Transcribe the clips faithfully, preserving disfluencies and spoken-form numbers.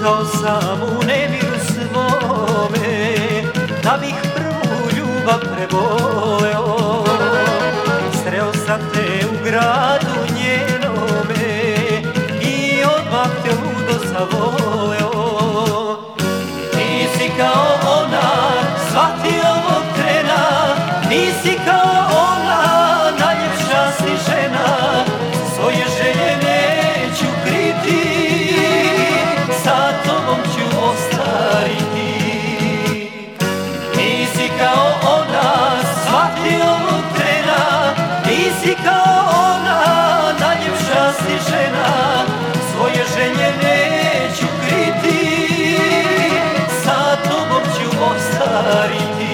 Lutao sam u nemiru svome, da bih prvu ljubav preboleo. Sreo sam te u gradu njenome i odmah te ludo zavoleo. Ti si kao ona, shvati ovog trena, nisi kao ona, najljepša si žena. Svoje želje neću kriti, sa tobom ću ostariti. Nisi kao ona, shvati ovog trena, nisi kao ona, najljepša si žena. Svoje želje neću kriti, sa tobom ću ostariti.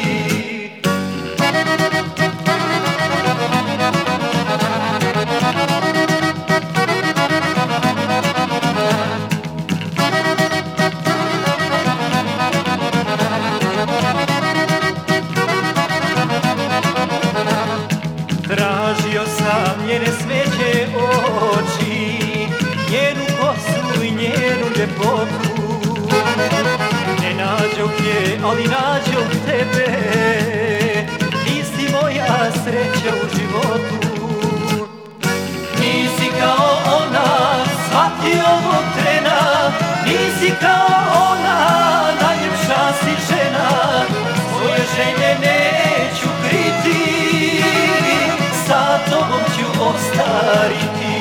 Tražio sam njene sveće oči, njenu kosu i njenu ljepotu. Ne nađoh je, ali nađoh tebe, ti si moja sreća u životu. Nisi kao ona, shvati ovog trena, nisi kao ona, najljepša si žena. Svoje želje neću kriti, sa tobom ću ostariti.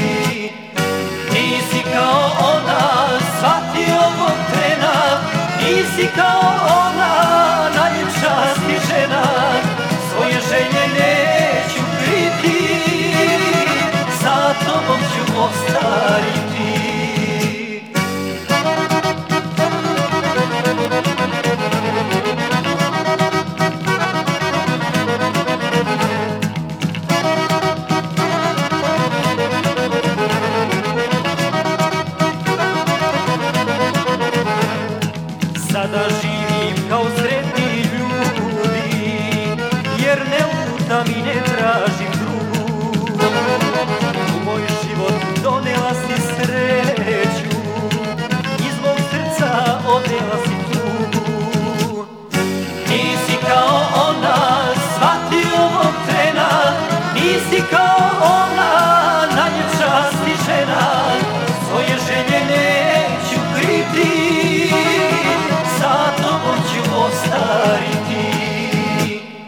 Nisi kao ona, shvati ovog trena, nisi kao ona, najljepša si žena. Svoje želje neću kriti, sa tobom ću ostariti. Sada živim kao sretni ljudi, jer ne lutam i ne tražim drugu. U moj život donela si sreću, iz mog srca odnela si tugu. Nisi kao ona, shvati ovog trena, nisi kao ona, najljepša si žena. Svoje želje neću kriti, sa tobom ću ostariti.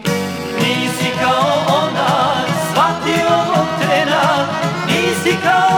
Nisi kao ona, shvati ovog trena, nisi kao